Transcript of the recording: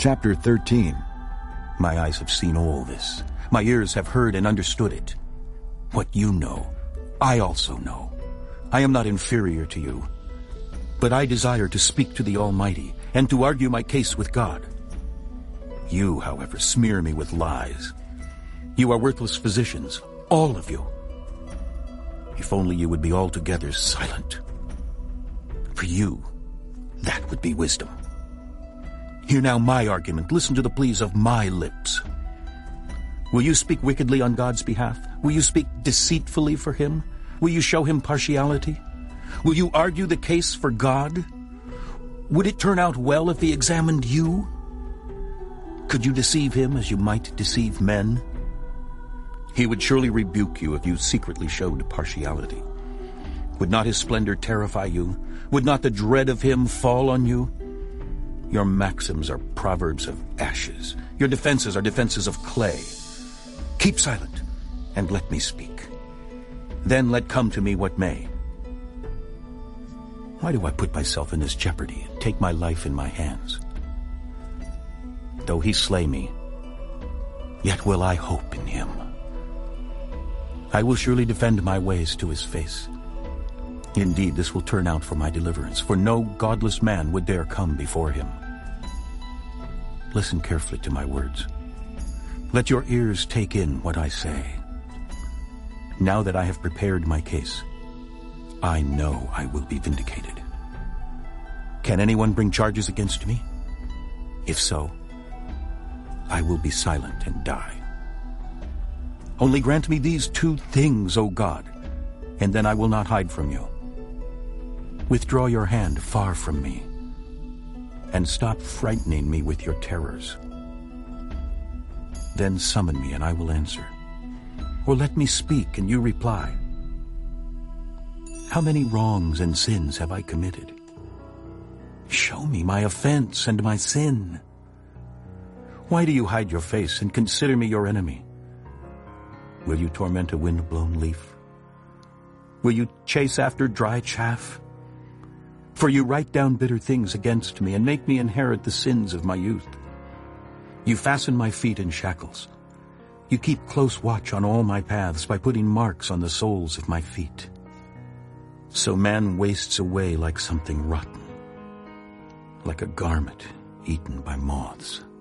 Chapter 13. My eyes have seen all this. My ears have heard and understood it. What you know, I also know. I am not inferior to you. But I desire to speak to the Almighty and to argue my case with God. You, however, smear me with lies. You are worthless physicians, all of you. If only you would be altogether silent. For you, that would be wisdom. Hear now my argument. Listen to the pleas of my lips. Will you speak wickedly on God's behalf? Will you speak deceitfully for him? Will you show him partiality? Will you argue the case for God? Would it turn out well if he examined you? Could you deceive him as you might deceive men? He would surely rebuke you if you secretly showed partiality. Would not his splendor terrify you? Would not the dread of him fall on you? Your maxims are proverbs of ashes. Your defenses are defenses of clay. Keep silent, and let me speak. Then let come to me what may. Why do I put myself in this jeopardy and take my life in my hands? Though he slay me, yet will I hope in him. I will surely defend my ways to his face. Indeed, this will turn out for my deliverance, for no godless man would dare come before him. Listen carefully to my words. Let your ears take in what I say. Now that I have prepared my case, I know I will be vindicated. Can anyone bring charges against me? If so, I will be silent and die. Only grant me these two things, O God, and then I will not hide from you. Withdraw your hand far from me, and stop frightening me with your terrors. Then summon me, and I will answer. Or let me speak, and you reply. How many wrongs and sins have I committed? Show me my offense and my sin. Why do you hide your face and consider me your enemy? Will you torment a wind-blown leaf? Will you chase after dry chaff? For you write down bitter things against me and make me inherit the sins of my youth. You fasten my feet in shackles. You keep close watch on all my paths by putting marks on the soles of my feet. So man wastes away like something rotten, like a garment eaten by moths.